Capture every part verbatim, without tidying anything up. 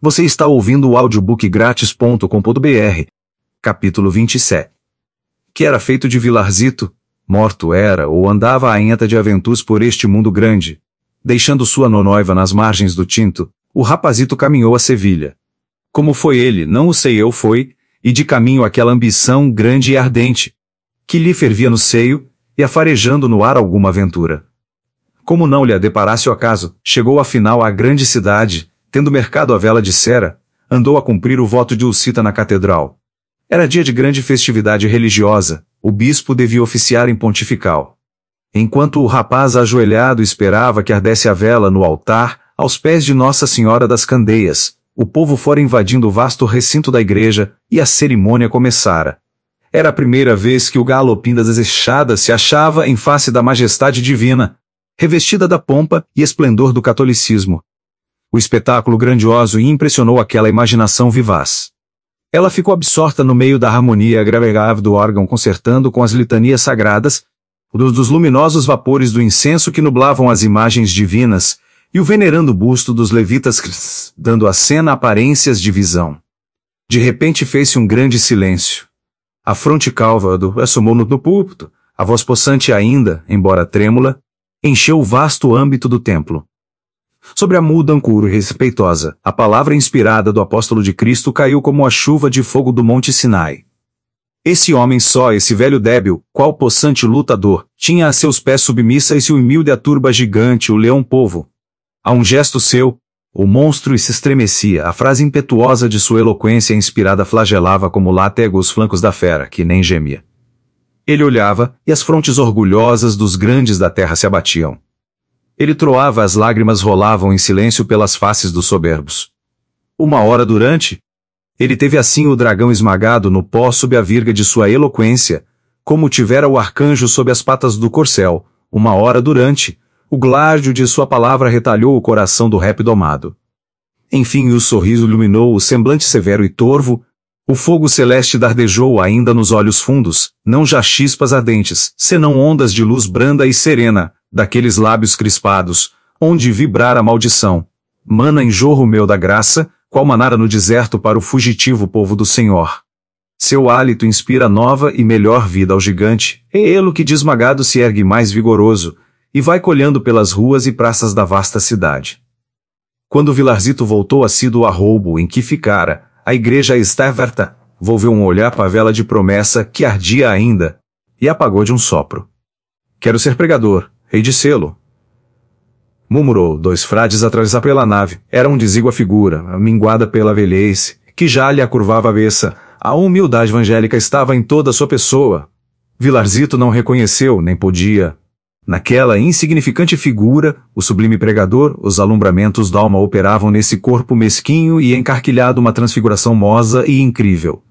Você está ouvindo o audiobook grátis ponto com ponto br. Capítulo vinte e sete. Que era feito de Vilarzito? Morto era ou andava ainda de aventuras por este mundo grande. Deixando sua nonoiva nas margens do Tinto, o rapazito caminhou a Sevilha. Como foi ele, não o sei eu foi, e de caminho aquela ambição grande e ardente, que lhe fervia no seio, e afarejando no ar alguma aventura. Como não lhe deparasse o acaso, chegou afinal à grande cidade, tendo mercado a vela de cera, andou a cumprir o voto de Ulcita na catedral. Era dia de grande festividade religiosa, o bispo devia oficiar em pontifical. Enquanto o rapaz ajoelhado esperava que ardesse a vela no altar, aos pés de Nossa Senhora das Candeias, o povo fora invadindo o vasto recinto da igreja, e a cerimônia começara. Era a primeira vez que o galopim das echadas se achava em face da majestade divina, revestida da pompa e esplendor do catolicismo. O espetáculo grandioso impressionou aquela imaginação vivaz. Ela ficou absorta no meio da harmonia agradável do órgão concertando com as litanias sagradas, dos, dos luminosos vapores do incenso que nublavam as imagens divinas, e o venerando busto dos levitas, dando à cena aparências de visão. De repente fez-se um grande silêncio. A fronte calva do assomou no, no púlpito, a voz possante ainda, embora trêmula, encheu o vasto âmbito do templo. Sobre a muda ancuro e respeitosa, a palavra inspirada do apóstolo de Cristo caiu como a chuva de fogo do monte Sinai. Esse homem só, esse velho débil, qual possante lutador, tinha a seus pés submissa esse humilde a turba gigante, o leão povo. A um gesto seu, o monstro se estremecia, a frase impetuosa de sua eloquência inspirada flagelava como látego os flancos da fera, que nem gemia. Ele olhava, e as frontes orgulhosas dos grandes da terra se abatiam. Ele troava, as lágrimas rolavam em silêncio pelas faces dos soberbos. Uma hora durante, ele teve assim o dragão esmagado no pó sob a virga de sua eloquência, como tivera o arcanjo sob as patas do corcel. Uma hora durante, o gládio de sua palavra retalhou o coração do rap domado. Enfim o sorriso iluminou o semblante severo e torvo, o fogo celeste dardejou ainda nos olhos fundos, não já chispas ardentes, senão ondas de luz branda e serena, daqueles lábios crispados, onde vibrara a maldição. Mana em jorro meu da graça, qual manara no deserto para o fugitivo povo do Senhor. Seu hálito inspira nova e melhor vida ao gigante, é ele que desmagado se ergue mais vigoroso, e vai colhendo pelas ruas e praças da vasta cidade. Quando Vilarzito voltou a si do arroubo em que ficara, a igreja estava, volveu um olhar para a vela de promessa que ardia ainda, e apagou de um sopro. Quero ser pregador, hei de sê-lo. Murmurou, dois frades atravessar pela nave, era um desígua figura, minguada pela velhice, que já lhe acurvava a cabeça, a humildade evangélica estava em toda a sua pessoa. Vilarzito não reconheceu, nem podia. Naquela insignificante figura, o sublime pregador, os alumbramentos da alma operavam nesse corpo mesquinho e encarquilhado uma transfiguração mosa e incrível.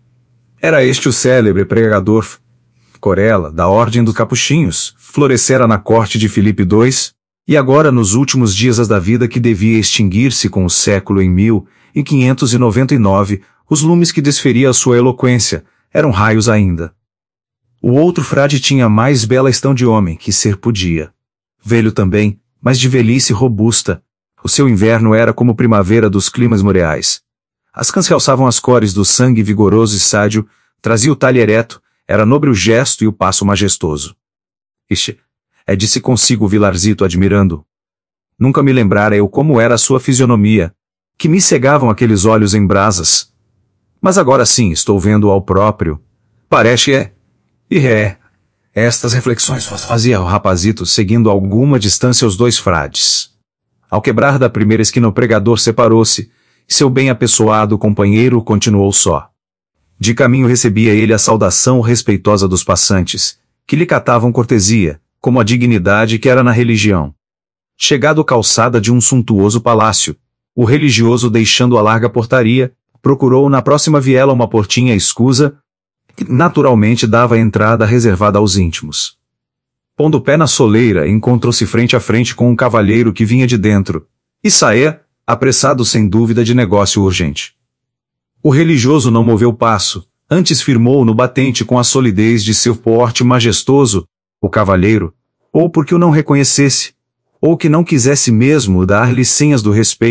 Era este o célebre pregador Corella, da Ordem dos Capuchinhos, florescera na corte de Filipe dois, e agora nos últimos dias da vida que devia extinguir-se com o século em mil quinhentos e noventa e nove, os lumes que desferia a sua eloquência, eram raios ainda. O outro frade tinha mais bela estão de homem que ser podia. Velho também, mas de velhice robusta. O seu inverno era como primavera dos climas boreais. As cãs realçavam as cores do sangue vigoroso e sádio, trazia o talhe ereto, era nobre o gesto e o passo majestoso. Ixi, é disse consigo o Vilarzito admirando. Nunca me lembrara eu como era a sua fisionomia, que me cegavam aqueles olhos em brasas. Mas agora sim estou vendo ao próprio. Parece é... E é. Estas reflexões fazia o rapazito seguindo a alguma distância os dois frades. Ao quebrar da primeira esquina o pregador separou-se, e seu bem apessoado companheiro continuou só. De caminho recebia ele a saudação respeitosa dos passantes, que lhe catavam cortesia, como a dignidade que era na religião. Chegado à calçada de um suntuoso palácio, o religioso deixando a larga portaria, procurou na próxima viela uma portinha escusa, que naturalmente dava a entrada reservada aos íntimos. Pondo o pé na soleira, encontrou-se frente a frente com um cavalheiro que vinha de dentro, e saía, apressado sem dúvida de negócio urgente. O religioso não moveu passo, antes firmou no batente com a solidez de seu porte majestoso, o cavalheiro, ou porque o não reconhecesse, ou que não quisesse mesmo dar-lhe senhas do respeito,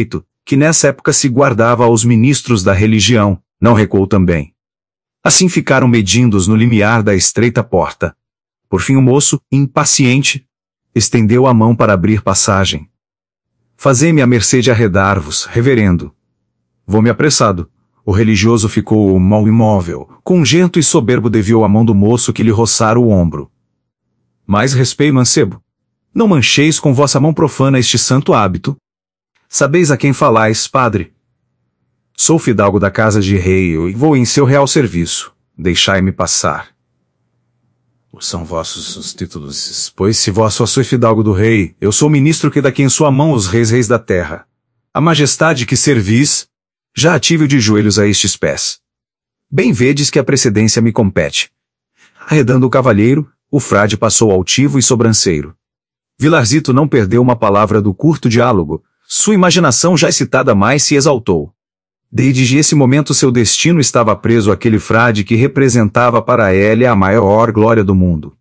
que nessa época se guardava aos ministros da religião, não recuou também. Assim ficaram medindo-os no limiar da estreita porta. Por fim o moço, impaciente, estendeu a mão para abrir passagem. Fazei-me a mercê de arredar-vos, reverendo. Vou-me apressado. O religioso ficou mal imóvel, congento e soberbo desviou a mão do moço que lhe roçara o ombro. Mais respeito, mancebo. Não mancheis com vossa mão profana este santo hábito. Sabeis a quem falais, padre? Sou fidalgo da casa de rei e vou em seu real serviço. Deixai-me passar. São vossos os títulos, pois se vós sois fidalgo do rei, eu sou ministro que daqui em sua mão os reis reis da terra. A majestade que servis, já tive de joelhos a estes pés. Bem vedes que a precedência me compete. Arredando o cavalheiro, o frade passou altivo e sobranceiro. Vilarzito não perdeu uma palavra do curto diálogo, sua imaginação já excitada mais se exaltou. Desde esse momento seu destino estava preso àquele frade que representava para ele a maior glória do mundo.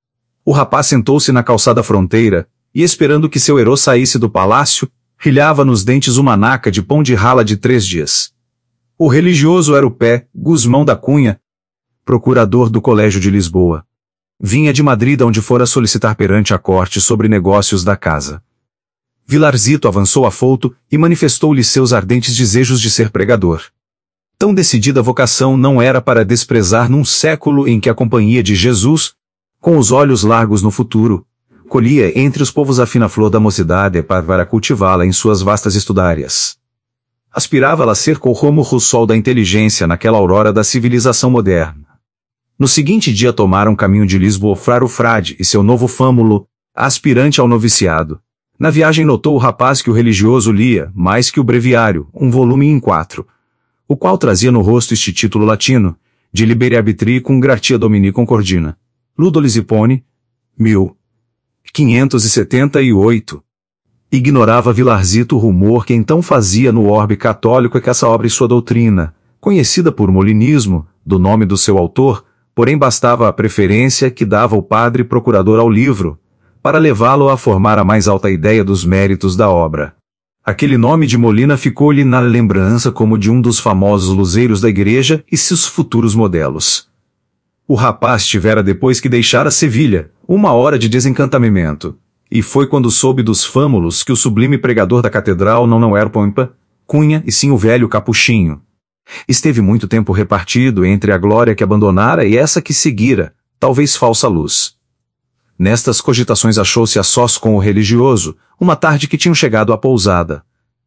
O rapaz sentou-se na calçada fronteira, e esperando que seu herói saísse do palácio, rilhava nos dentes uma naca de pão de rala de três dias. O religioso era o Pé Guzmão da Cunha, procurador do Colégio de Lisboa. Vinha de Madrid onde fora solicitar perante a corte sobre negócios da casa. Vilarzito avançou afouto e manifestou-lhe seus ardentes desejos de ser pregador. Tão decidida vocação não era para desprezar num século em que a companhia de Jesus, com os olhos largos no futuro, colhia entre os povos a fina flor da mocidade para cultivá-la em suas vastas estudárias. Aspirava-la a ser como o sol da inteligência naquela aurora da civilização moderna. No seguinte dia tomaram caminho de Lisboa Fraro Frade e seu novo fâmulo, aspirante ao noviciado. Na viagem notou o rapaz que o religioso lia, mais que o breviário, um volume em quatro, o qual trazia no rosto este título latino, de Liberi Arbitrii cum gratia Domini concordina. Ludo Lisipone, mil quinhentos e setenta e oito. Ignorava Vilarzito o rumor que então fazia no orbe católico é que essa obra e sua doutrina, conhecida por molinismo, do nome do seu autor, porém bastava a preferência que dava o padre procurador ao livro, para levá-lo a formar a mais alta ideia dos méritos da obra. Aquele nome de Molina ficou-lhe na lembrança como de um dos famosos luzeiros da igreja e seus futuros modelos. O rapaz tivera depois que deixar a Sevilha, uma hora de desencantamento, e foi quando soube dos fâmulos que o sublime pregador da catedral não não era Pompa, Cunha e sim o velho Capuchinho. Esteve muito tempo repartido entre a glória que abandonara e essa que seguira, talvez falsa luz. Nestas cogitações achou-se a sós com o religioso, uma tarde que tinham chegado à pousada.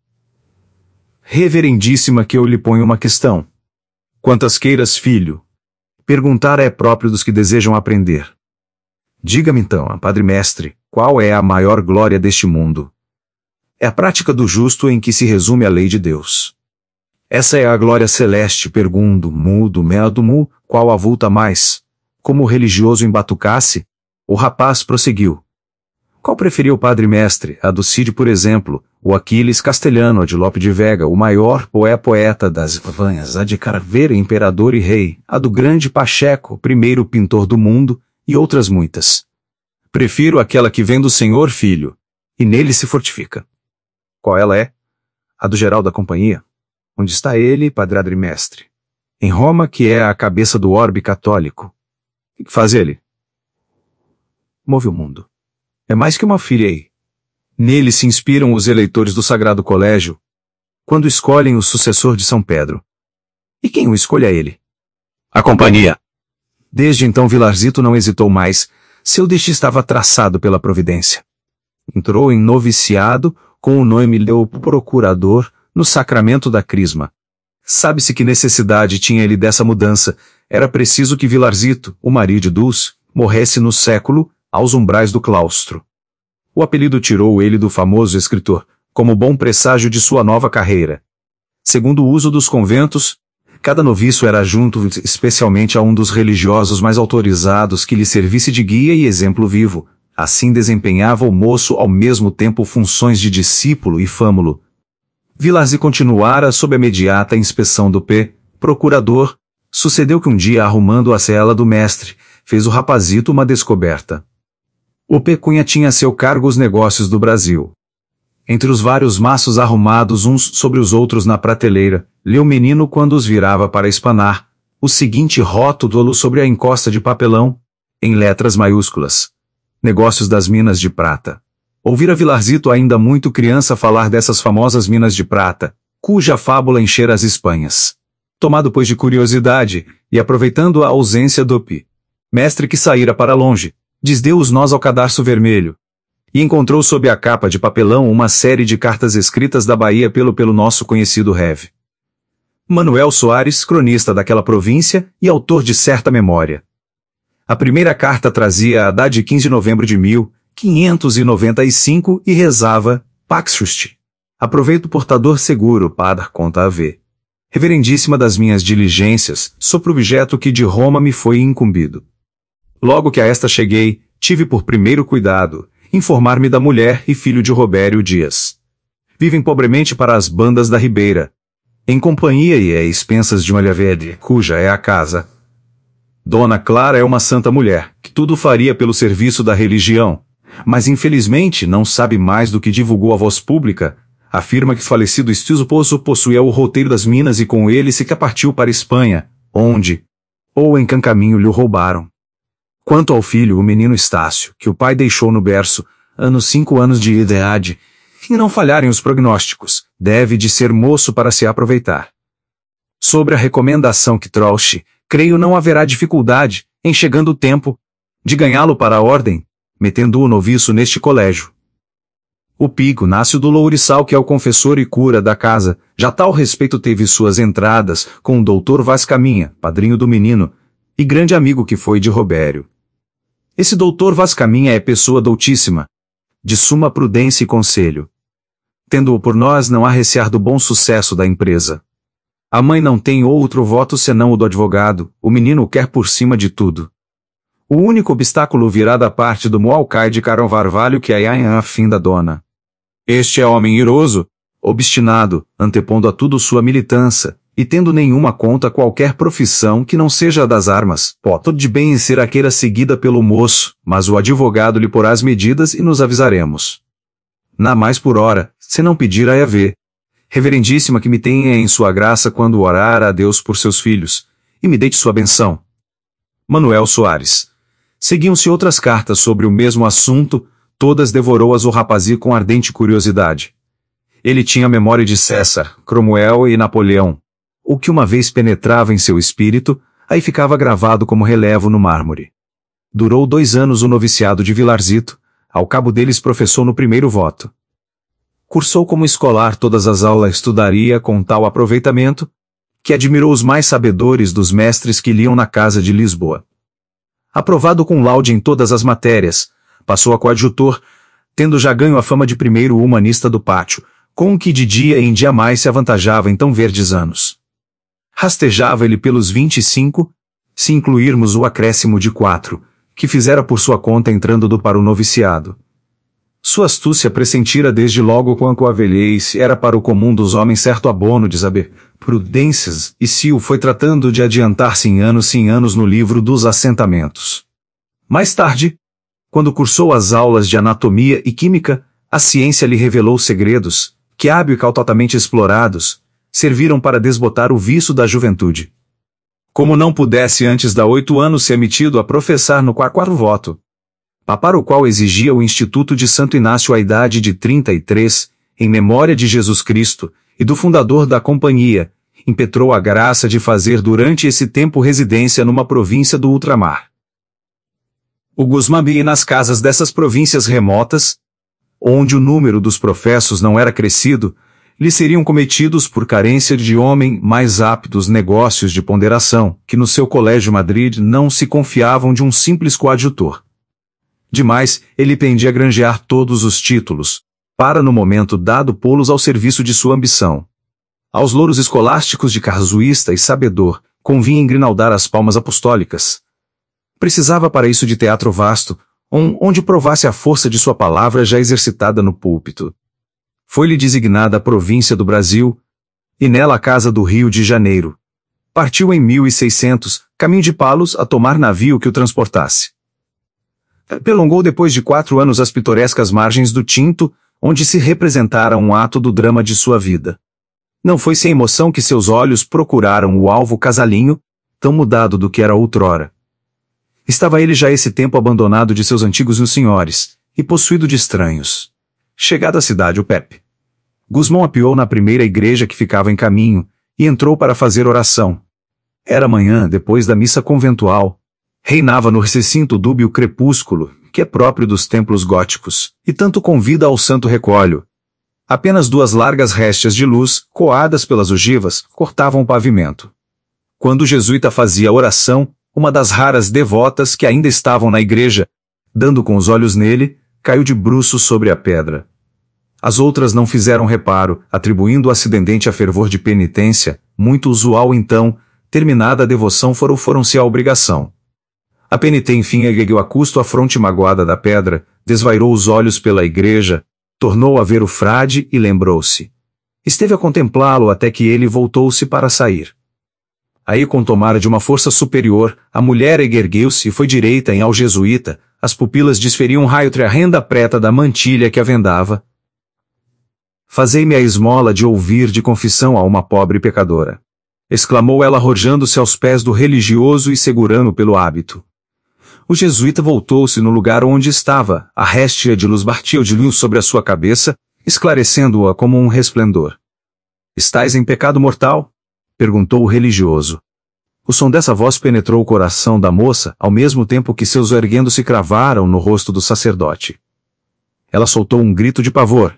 Reverendíssima, que eu lhe ponho uma questão. Quantas queiras, filho? Perguntar é próprio dos que desejam aprender. Diga-me então, padre mestre, qual é a maior glória deste mundo? É a prática do justo em que se resume a lei de Deus. Essa é a glória celeste, pergunto, mudo, medo, mu, qual avulta mais? Como o religioso embatucasse? O rapaz prosseguiu. Qual preferiu o padre mestre, a do Cid, por exemplo, o Aquiles Castelhano, a de Lope de Vega, o maior poé poeta das Vanhas, a de Carveira, imperador e rei, a do grande Pacheco, primeiro pintor do mundo, e outras muitas. Prefiro aquela que vem do Senhor, filho, e nele se fortifica. Qual ela é? A do geral da companhia. Onde está ele, padre mestre? Em Roma, que é a cabeça do orbe católico. O que faz ele? Move o mundo. É mais que uma filha aí. Nele se inspiram os eleitores do Sagrado Colégio, quando escolhem o sucessor de São Pedro. E quem o escolhe a ele? A companhia. Desde então Vilarzito não hesitou mais, seu destino estava traçado pela providência. Entrou em noviciado, com o nome de procurador, no sacramento da crisma. Sabe-se que necessidade tinha ele dessa mudança, era preciso que Vilarzito, o marido de Dulce, morresse no século, aos umbrais do claustro. O apelido tirou ele do famoso escritor, como bom presságio de sua nova carreira. Segundo o uso dos conventos, cada noviço era junto especialmente a um dos religiosos mais autorizados que lhe servisse de guia e exemplo vivo. Assim desempenhava o moço ao mesmo tempo funções de discípulo e fâmulo. Vilarzito continuara sob a imediata inspeção do P. procurador. Sucedeu que um dia, arrumando a cela do mestre, fez o rapazito uma descoberta. O P. Cunha tinha a seu cargo os negócios do Brasil. Entre os vários maços arrumados uns sobre os outros na prateleira, leu o menino quando os virava para espanar, o seguinte rótulo sobre a encosta de papelão, em letras maiúsculas. Negócios das minas de prata. Ouvira Vilarzito ainda muito criança falar dessas famosas minas de prata, cuja fábula enchera as Espanhas. Tomado pois de curiosidade, e aproveitando a ausência do P. mestre que saíra para longe, desdeu os nós ao cadarço vermelho, e encontrou sob a capa de papelão uma série de cartas escritas da Bahia pelo pelo nosso conhecido Rev. Manuel Soares, cronista daquela província e autor de certa memória. A primeira carta trazia a data de quinze de novembro de mil quinhentos e noventa e cinco e rezava, Pax Justi. Aproveito portador seguro para conta a ver. Reverendíssima das minhas diligências, sobre o objeto que de Roma me foi incumbido. Logo que a esta cheguei, tive por primeiro cuidado, informar-me da mulher e filho de Robério Dias. Vivem pobremente para as bandas da Ribeira, em companhia e a expensas de uma Lhavede, cuja é a casa. Dona Clara é uma santa mulher, que tudo faria pelo serviço da religião, mas infelizmente não sabe mais do que divulgou a voz pública. Afirma que falecido esposo possuía o roteiro das minas e com ele se que partiu para Espanha, onde, ou em caminho lhe o roubaram. Quanto ao filho, o menino Estácio, que o pai deixou no berço, anos cinco anos de idade, e não falharem os prognósticos, deve de ser moço para se aproveitar. Sobre a recomendação que trouxe, creio não haverá dificuldade, em chegando o tempo, de ganhá-lo para a ordem, metendo o noviço neste colégio. O Pico nasce do Louriçal, que é o confessor e cura da casa, já tal respeito teve suas entradas com o doutor Vaz Caminha, padrinho do menino, e grande amigo que foi de Robério. Esse doutor Vaz Caminha é pessoa doutíssima, de suma prudência e conselho. Tendo-o por nós, não há recear do bom sucesso da empresa. A mãe não tem outro voto senão o do advogado, o menino o quer por cima de tudo. O único obstáculo virá da parte do Moalcaide Carão Varvalho, que é a fim da dona. Este é homem iroso, obstinado, antepondo a tudo sua militância, e tendo nenhuma conta qualquer profissão que não seja a das armas, pode de bem ser aquela seguida pelo moço, mas o advogado lhe porá as medidas e nos avisaremos. Na mais por hora, se não pedir a haver. Reverendíssima que me tenha em sua graça quando orar a Deus por seus filhos, e me deite sua benção. Manuel Soares. Seguiam-se outras cartas sobre o mesmo assunto, todas devorou-as o rapazi com ardente curiosidade. Ele tinha a memória de César, Cromwell e Napoleão. O que uma vez penetrava em seu espírito, aí ficava gravado como relevo no mármore. Durou dois anos o noviciado de Vilarzito, ao cabo deles professou no primeiro voto. Cursou como escolar todas as aulas, estudaria com tal aproveitamento, que admirou os mais sabedores dos mestres que liam na casa de Lisboa. Aprovado com laude em todas as matérias, passou a coadjutor, tendo já ganho a fama de primeiro humanista do pátio, com o que de dia em dia mais se avantajava em tão verdes anos. Rastejava ele pelos vinte e cinco, se incluirmos o acréscimo de quatro, que fizera por sua conta entrando do para o noviciado. Sua astúcia pressentira desde logo quanto a velhice era para o comum dos homens certo abono de saber, prudências, e se o foi tratando de adiantar-se em anos em anos no livro dos assentamentos. Mais tarde, quando cursou as aulas de anatomia e química, a ciência lhe revelou segredos, que hábil e cautelosamente explorados, serviram para desbotar o vício da juventude. Como não pudesse antes da oito anos ser admitido a professar no quarto voto, para o qual exigia o Instituto de Santo Inácio a idade de trinta e três, em memória de Jesus Cristo, e do fundador da companhia, impetrou a graça de fazer durante esse tempo residência numa província do ultramar. O Guzmán nas casas dessas províncias remotas, onde o número dos professos não era crescido, lhe seriam cometidos por carência de homem mais aptos negócios de ponderação, que no seu colégio Madrid não se confiavam de um simples coadjutor. Demais, ele pendia granjear todos os títulos, para no momento dado pô-los ao serviço de sua ambição. Aos louros escolásticos de casuísta e sabedor, convinha engrinaldar as palmas apostólicas. Precisava para isso de teatro vasto, onde provasse a força de sua palavra já exercitada no púlpito. Foi-lhe designada a província do Brasil, e nela a casa do Rio de Janeiro. Partiu em mil e seiscentos, caminho de Palos, a tomar navio que o transportasse. Pelongou depois de quatro anos as pitorescas margens do Tinto, onde se representara um ato do drama de sua vida. Não foi sem emoção que seus olhos procuraram o alvo casalinho, tão mudado do que era outrora. Estava ele já esse tempo abandonado de seus antigos senhores, e possuído de estranhos. Chegado à cidade o Pepe, Gusmão apeou na primeira igreja que ficava em caminho, e entrou para fazer oração. Era manhã, depois da missa conventual. Reinava no recinto dúbio crepúsculo, que é próprio dos templos góticos, e tanto convida ao santo recolho. Apenas duas largas réstias de luz, coadas pelas ogivas, cortavam o pavimento. Quando o jesuíta fazia oração, uma das raras devotas que ainda estavam na igreja, dando com os olhos nele, caiu de bruços sobre a pedra. As outras não fizeram reparo, atribuindo o acidente a fervor de penitência, muito usual então, terminada a devoção foram foram-se à obrigação. A penitente enfim ergueu a custo a fronte magoada da pedra, desvairou os olhos pela igreja, tornou a ver o frade e lembrou-se. Esteve a contemplá-lo até que ele voltou-se para sair. Aí, com tomara de uma força superior, a mulher ergueu-se e foi direita em ao jesuíta, as pupilas desferiam um raio trearrenda preta da mantilha que a vendava. Fazei-me a esmola de ouvir de confissão a uma pobre pecadora, exclamou ela arrojando-se aos pés do religioso e segurando pelo hábito. O jesuíta voltou-se no lugar onde estava, a réstia de luz batia de luz sobre a sua cabeça, esclarecendo-a como um resplendor. Estais em pecado mortal? Perguntou o religioso. O som dessa voz penetrou o coração da moça, ao mesmo tempo que seus erguendo se cravaram no rosto do sacerdote. Ela soltou um grito de pavor.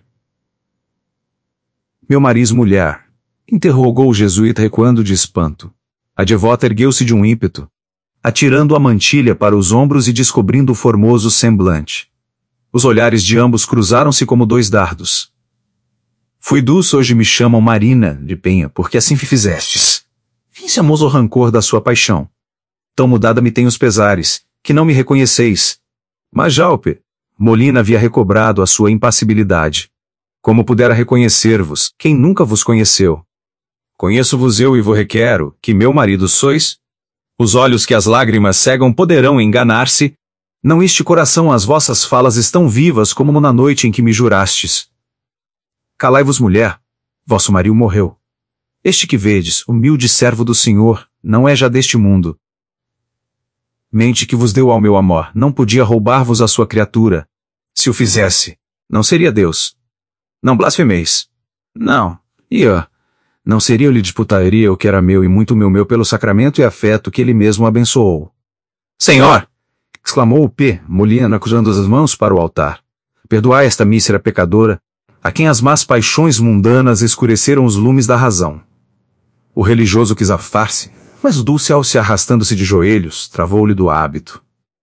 Meu marido, mulher, interrogou o jesuíta recuando de espanto. A devota ergueu-se de um ímpeto, atirando a mantilha para os ombros e descobrindo o formoso semblante. Os olhares de ambos cruzaram-se como dois dardos. Fui dulce, hoje me chamam Marina de Penha, porque assim fizestes. Vim-se amoso o rancor da sua paixão. Tão mudada me tem os pesares, que não me reconheceis. Mas Jalpe, Molina havia recobrado a sua impassibilidade. Como pudera reconhecer-vos, quem nunca vos conheceu? Conheço-vos eu e vos requero, que meu marido sois? Os olhos que as lágrimas cegam poderão enganar-se? Não este coração as vossas falas estão vivas como na noite em que me jurastes. Calai-vos, mulher, vosso marido morreu. Este que vedes, humilde servo do Senhor, não é já deste mundo. Mente que vos deu ao meu amor, não podia roubar-vos a sua criatura. Se o fizesse, não seria Deus. Não blasfemeis. Não, e eu, não seria eu lhe disputaria o que era meu e muito meu meu pelo sacramento e afeto que ele mesmo abençoou. Senhor! Exclamou o P. Molina, cruzando as mãos para o altar. Perdoai esta mísera pecadora, a quem as más paixões mundanas escureceram os lumes da razão. O religioso quis afar-se, mas Dulce, ao se arrastando-se de joelhos, travou-lhe do hábito.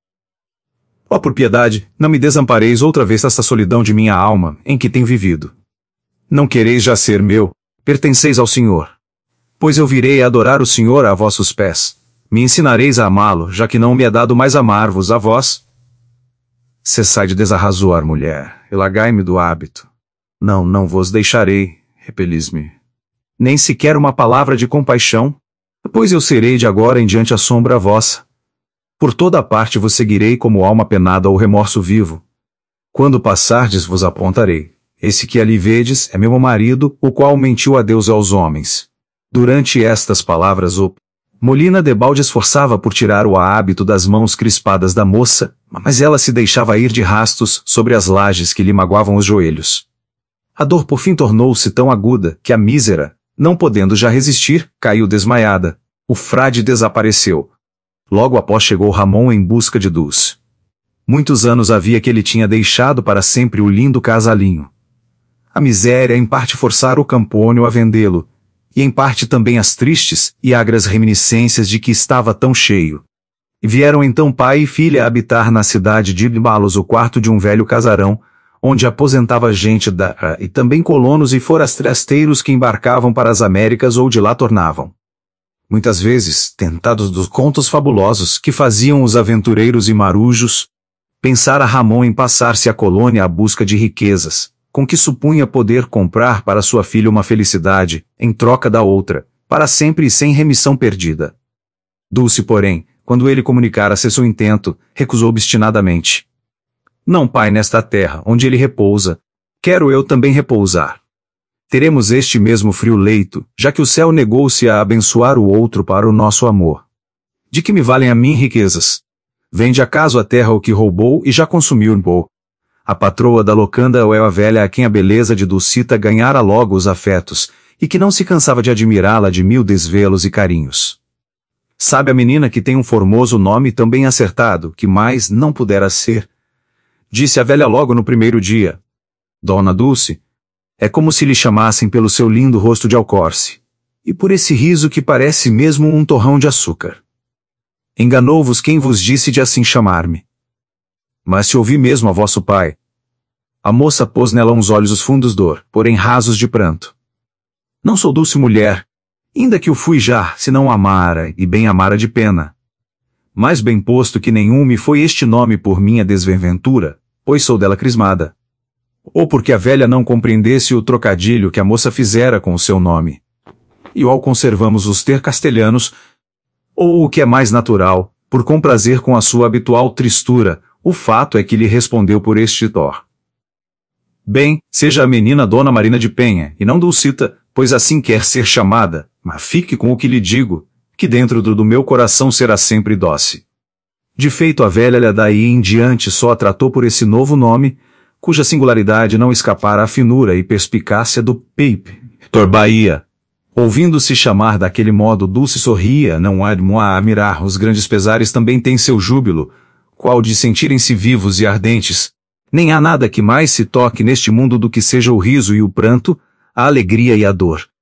Ó, por piedade, não me desampareis outra vez esta solidão de minha alma, em que tenho vivido. Não quereis já ser meu, pertenceis ao Senhor. Pois eu virei a adorar o Senhor a vossos pés. Me ensinareis a amá-lo, já que não me é dado mais amar-vos a vós. Cessai de desarrazoar, mulher, e largai-me do hábito. Não, não vos deixarei, repelis-me. Nem sequer uma palavra de compaixão, pois eu serei de agora em diante a sombra vossa. Por toda a parte vos seguirei como alma penada ou remorso vivo. Quando passardes vos apontarei. Esse que ali vedes é meu marido, o qual mentiu a Deus e aos homens. Durante estas palavras o Molina debalde esforçava por tirar o hábito das mãos crispadas da moça, mas ela se deixava ir de rastos sobre as lajes que lhe magoavam os joelhos. A dor por fim tornou-se tão aguda que a mísera, não podendo já resistir, caiu desmaiada. O frade desapareceu. Logo após chegou Ramon em busca de Dulce. Muitos anos havia que ele tinha deixado para sempre o lindo casalinho. A miséria em parte forçara o Campônio a vendê-lo, e em parte também as tristes e agras reminiscências de que estava tão cheio. E vieram então pai e filha habitar na cidade de Balos o quarto de um velho casarão, onde aposentava gente da e também colonos e forasteiros que embarcavam para as Américas ou de lá tornavam. Muitas vezes, tentados dos contos fabulosos que faziam os aventureiros e marujos, pensara Ramon em passar-se à colônia à busca de riquezas, com que supunha poder comprar para sua filha uma felicidade, em troca da outra, para sempre e sem remissão perdida. Dulce, porém, quando ele comunicara-se seu intento, recusou obstinadamente. Não, pai, nesta terra, onde ele repousa, quero eu também repousar. Teremos este mesmo frio leito, já que o céu negou-se a abençoar o outro para o nosso amor. De que me valem a mim riquezas? Vende acaso a terra o que roubou e já consumiu bo. A patroa da locanda é a velha a quem a beleza de Dulcita ganhara logo os afetos, e que não se cansava de admirá-la de mil desvelos e carinhos. Sabe a menina que tem um formoso nome tão bem acertado, que mais não pudera ser? Disse a velha logo no primeiro dia. Dona Dulce, é como se lhe chamassem pelo seu lindo rosto de alcorce, e por esse riso que parece mesmo um torrão de açúcar. Enganou-vos quem vos disse de assim chamar-me. Mas se ouvi mesmo a vosso pai. A moça pôs nela uns olhos os fundos dor, porém rasos de pranto. Não sou Dulce mulher, ainda que o fui já, se não amara, e bem amara de pena. Mas bem posto que nenhum me foi este nome por minha desventura, pois sou dela crismada. Ou porque a velha não compreendesse o trocadilho que a moça fizera com o seu nome. E ao conservamos os ter castelhanos, ou o que é mais natural, por comprazer com a sua habitual tristura, o fato é que lhe respondeu por este tor. Bem, seja a menina Dona Marina de Penha, e não Dulcita, pois assim quer ser chamada, mas fique com o que lhe digo, que dentro do, do meu coração será sempre doce. De feito a velha daí em diante só a tratou por esse novo nome, cuja singularidade não escapara à finura e perspicácia do Pepe, Tor Bahia. Ouvindo-se chamar daquele modo Dulce sorria, não há a mirar, os grandes pesares também têm seu júbilo, qual de sentirem-se vivos e ardentes. Nem há nada que mais se toque neste mundo do que seja o riso e o pranto, a alegria e a dor.